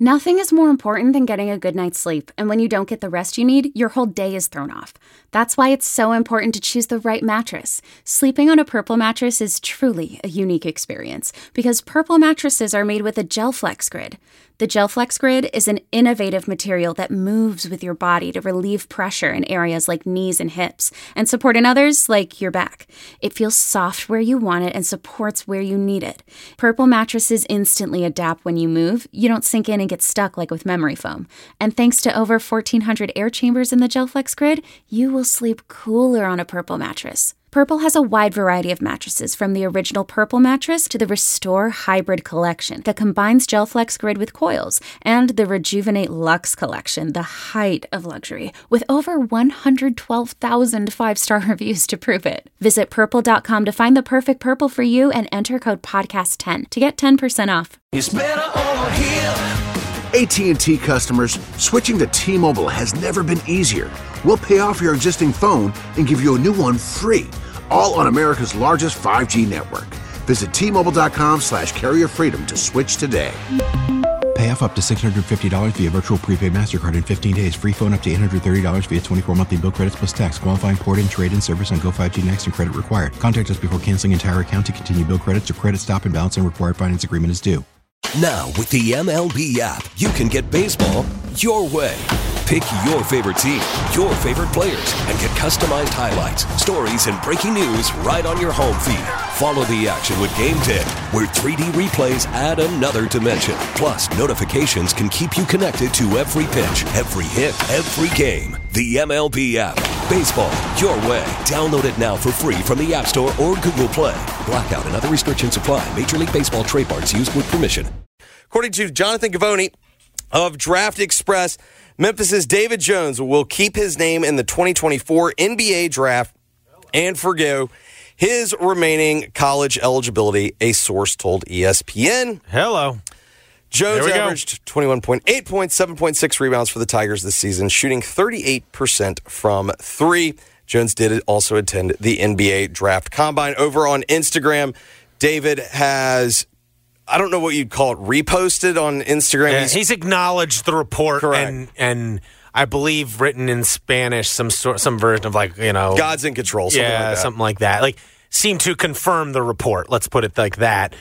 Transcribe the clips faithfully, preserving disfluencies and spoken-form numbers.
Nothing is more important than getting a good night's sleep, and when you don't get the rest you need, your whole day is thrown off. That's why it's so important to choose the right mattress. Sleeping on a Purple mattress is truly a unique experience, because Purple mattresses are made with a GelFlex Grid. The GelFlex Grid is an innovative material that moves with your body to relieve pressure in areas like knees and hips, and support in others like your back. It feels soft where you want it and supports where you need it. Purple mattresses instantly adapt when you move. You don't sink in and get stuck like with memory foam. And thanks to over fourteen hundred air chambers in the GelFlex Grid, you will sleep cooler on a Purple mattress. Purple has a wide variety of mattresses, from the original Purple mattress to the Restore Hybrid collection that combines GelFlex Grid with coils, and the Rejuvenate Luxe collection, the height of luxury, with over one hundred twelve thousand five-star reviews to prove it. Visit purple dot com to find the perfect Purple for you and enter code podcast ten to get ten percent off. It's better over here. A T and T customers, switching to T-Mobile has never been easier. We'll pay off your existing phone and give you a new one free, all on America's largest five G network. Visit T Mobile dot com slash carrier freedom to switch today. Pay off up to six hundred fifty dollars via virtual prepaid MasterCard in fifteen days. Free phone up to eight hundred thirty dollars via twenty-four monthly bill credits plus tax. Qualifying port-in, trade-in service on Go five G Next and credit required. Contact us before canceling entire account to continue bill credits or credit stop and balance and required finance agreement is due. Now, with the M L B app, you can get baseball your way. Pick your favorite team, your favorite players, and get customized highlights, stories, and breaking news right on your home feed. Follow the action with Game ten, where three D replays add another dimension. Plus, notifications can keep you connected to every pitch, every hit, every game. The M L B app. Baseball your way. Download it now for free from the App Store or Google Play. Blackout and other restrictions apply. Major League Baseball trademarks used with permission. According to Jonathan Givony of Draft Express, Memphis's David Jones will keep his name in the twenty twenty-four N B A draft and forgo his remaining college eligibility, a source told E S P N. Hello. Jones averaged twenty-one point eight points, seven point six rebounds for the Tigers this season, shooting thirty-eight percent from three. Jones did also attend the N B A Draft Combine. Over on Instagram, David has, I don't know what you'd call it, reposted on Instagram. Yeah, he's, he's acknowledged the report, correct. and and I believe written in Spanish, some sort, some version of like, you know, God's in control, something yeah, like that. something like that. Like, seemed to confirm the report. Let's put it like that.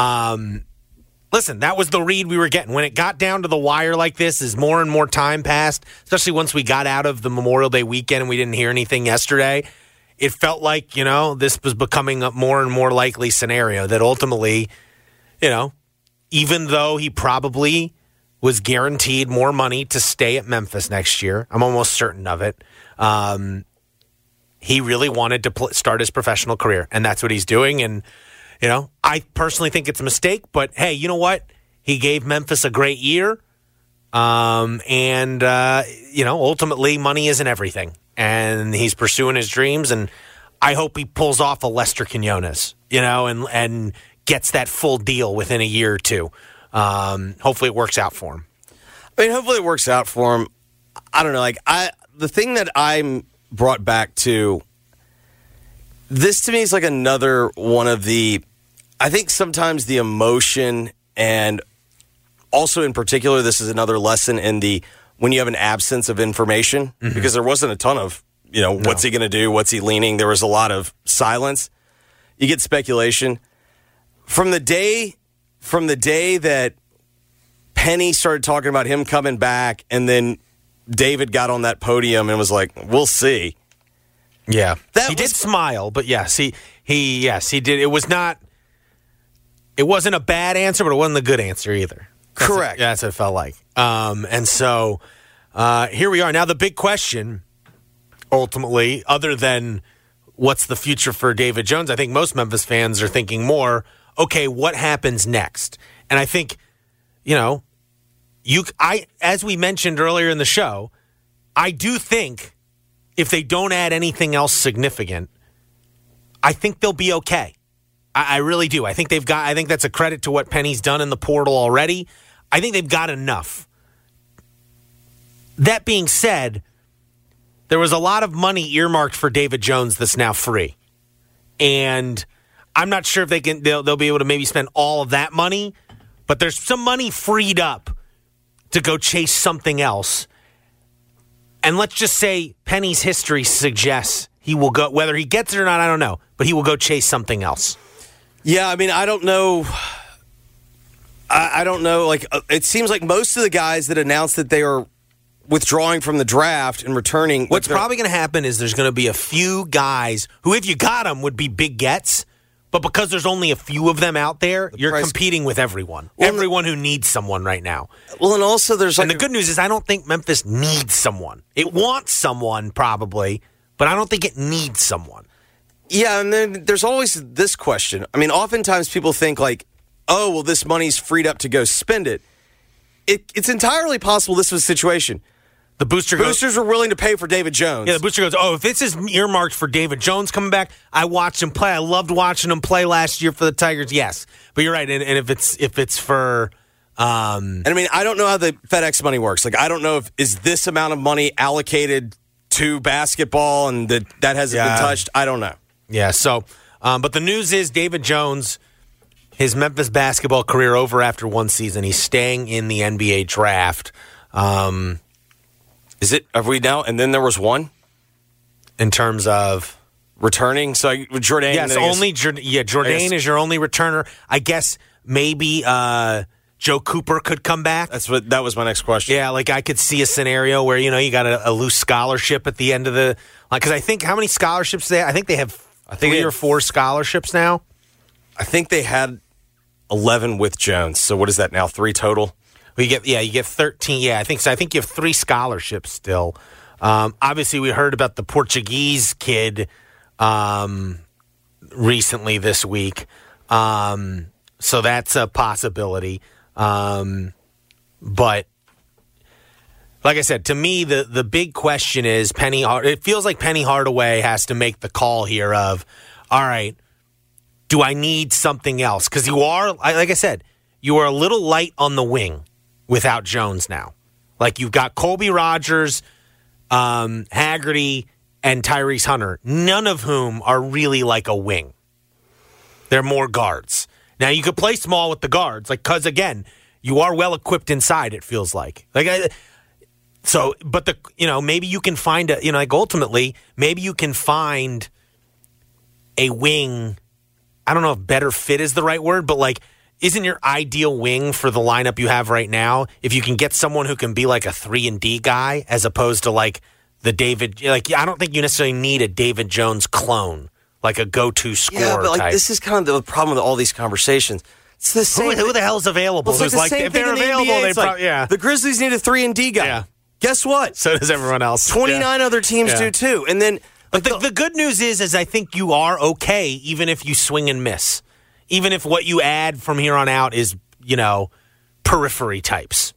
Um, listen, that was the read we were getting. When it got down to the wire like this, as more and more time passed, especially once we got out of the Memorial Day weekend and we didn't hear anything yesterday, it felt like, you know, this was becoming a more and more likely scenario that ultimately, you know, even though he probably was guaranteed more money to stay at Memphis next year, I'm almost certain of it, um, he really wanted to pl- start his professional career, and that's what he's doing. And, you know, I personally think it's a mistake, but hey, you know what? He gave Memphis a great year, um, and, uh, you know, ultimately money isn't everything, and he's pursuing his dreams, and I hope he pulls off a Lester Quinones, you know, and and gets that full deal within a year or two. Um, hopefully it works out for him. I mean, hopefully it works out for him. I don't know. Like, I, the thing that I'm brought back to, this to me is like another one of the, I think sometimes the emotion, and also in particular, this is another lesson in the, when you have an absence of information, mm-hmm. because there wasn't a ton of, you know, no. what's he going to do? What's he leaning? There was a lot of silence. You get speculation. From the day, from the day that Penny started talking about him coming back, and then David got on that podium and was like, "We'll see." Yeah, that he was, did smile, but yes, he he yes he did. It was not. It wasn't a bad answer, but it wasn't a good answer either. That's correct. What, yeah, that's what it felt like. Um, and so uh, here we are now. The big question, ultimately, other than what's the future for David Jones, I think most Memphis fans are thinking more, okay, what happens next? And I think, you know, you I as we mentioned earlier in the show, I do think if they don't add anything else significant, I think they'll be okay. I, I really do. I think they've got. I think that's a credit to what Penny's done in the portal already. I think they've got enough. That being said, there was a lot of money earmarked for David Jones that's now free, and I'm not sure if they can. They'll, they'll be able to maybe spend all of that money, but there's some money freed up to go chase something else. And let's just say Penny's history suggests he will go, whether he gets it or not, I don't know, but he will go chase something else. Yeah, I mean, I don't know. I, I don't know. Like, uh, it seems like most of the guys that announced that they are withdrawing from the draft and returning. What's probably going to happen is there's going to be a few guys who, if you got them, would be big gets. But because there's only a few of them out there, the you're price. competing with everyone. Well, everyone who needs someone right now. Well, and also there's like And the good news is I don't think Memphis needs someone. It wants someone probably, but I don't think it needs someone. Yeah, and then there's always this question. I mean, oftentimes people think like, oh, well, this money's freed up to go spend it. it it's entirely possible this was a situation. The booster Boosters goes, were willing to pay for David Jones. Yeah, the booster goes, oh, if this is earmarked for David Jones coming back, I watched him play. I loved watching him play last year for the Tigers. Yes, but you're right. And, and if it's if it's for, um, and I mean, I don't know how the FedEx money works. Like, I don't know if is this amount of money allocated to basketball and that that hasn't yeah. been touched. I don't know. Yeah. So, um, but the news is David Jones, his Memphis basketball career over after one season. He's staying in the N B A draft. Um, Is it? Have we now? And then there was one in terms of returning. So Jordan. Yes, only Jord- yeah. Jordan is your only returner. I guess maybe uh, Joe Cooper could come back. That's what. That was my next question. Yeah, like I could see a scenario where you know you got a, a loose scholarship at the end of the like because I think how many scholarships they? I think they have. I think three had, or four scholarships now. I think they had eleven with Jones. So what is that now? Three total. Well, you get yeah, you get thirteen. Yeah, I think so. I think you have three scholarships still. Um, obviously, we heard about the Portuguese kid um, recently this week, um, so that's a possibility. Um, but like I said, to me, the the big question is Penny. It feels like Penny Hardaway has to make the call here of, all right, do I need something else? Because you are, like I said, you are a little light on the wing without Jones now. Like, you've got Colby Rogers, um, Haggerty, and Tyrese Hunter, none of whom are really like a wing. They're more guards. Now, you could play small with the guards, like, because, again, you are well-equipped inside, it feels like. Like, I, so, but, the you know, maybe you can find, a, you know, like, ultimately, maybe you can find a wing, I don't know if better fit is the right word, but, like, isn't your ideal wing for the lineup you have right now if you can get someone who can be like a three and D guy as opposed to like the David, like I don't think you necessarily need a David Jones clone, like a go-to scorer Yeah, but like type. this is kind of the problem with all these conversations. It's the same. Who, who the hell's available? Well, it's like, Who's the like same if they're thing in the available, N B A, they it's like, probably yeah. The Grizzlies need a three and D guy. Yeah. Guess what? So does everyone else. twenty-nine yeah. other teams yeah. do too. And then, but the, the good news is, is I think you are okay, even if you swing and miss, even if what you add from here on out is, you know, periphery types.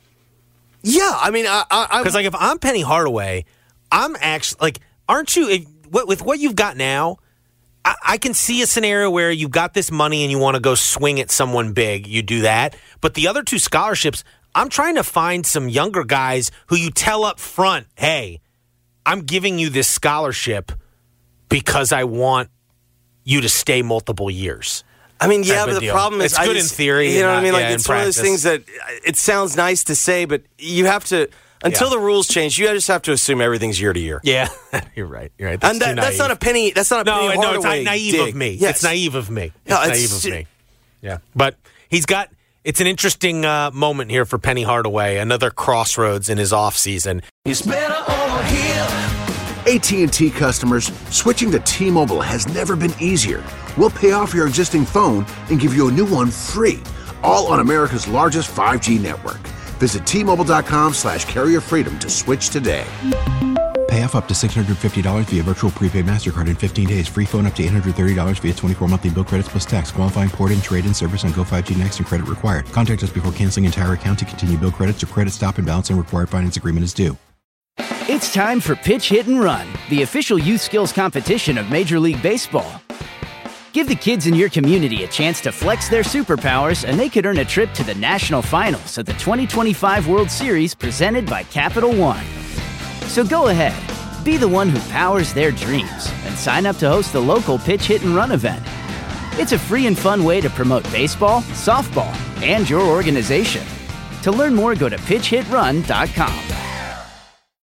Yeah, I mean, I because like if I'm Penny Hardaway, I'm actually like, aren't you if, with what you've got now? I, I can see a scenario where you've got this money and you want to go swing at someone big. You do that, but the other two scholarships, I'm trying to find some younger guys who you tell up front, hey, I'm giving you this scholarship because I want you to stay multiple years. I mean, yeah, but the deal. problem is, it's good I just, in theory. You know what I mean? Like, yeah, it's one of those things that it sounds nice to say, but you have to until yeah. the rules change. You just have to assume everything's year to year. Yeah, you're right. You're right. That's, and that, that's not a penny. That's not a no, penny. No, it's Hardaway naive dig. of me. Yes. It's naive of me. It's no, naive it's, of me. Yeah, but he's got. It's an interesting uh, moment here for Penny Hardaway. Another crossroads in his offseason. It's better over here. A T and T customers, switching to T-Mobile has never been easier. We'll pay off your existing phone and give you a new one free, all on America's largest five G network. Visit T-Mobile.com slash carrier freedom to switch today. Pay off up to six hundred fifty dollars via virtual prepaid MasterCard in fifteen days. Free phone up to eight hundred thirty dollars via twenty-four monthly bill credits plus tax. Qualifying port-in, trade-in service on Go five G Next and credit required. Contact us before canceling entire account to continue bill credits or credit stop and balance and required finance agreement is due. It's time for Pitch, Hit, and Run, the official youth skills competition of Major League Baseball. Give the kids in your community a chance to flex their superpowers, and they could earn a trip to the national finals of the twenty twenty-five World Series presented by Capital One. So go ahead, be the one who powers their dreams, and sign up to host the local Pitch, Hit, and Run event. It's a free and fun way to promote baseball, softball, and your organization. To learn more, go to pitch hit run dot com.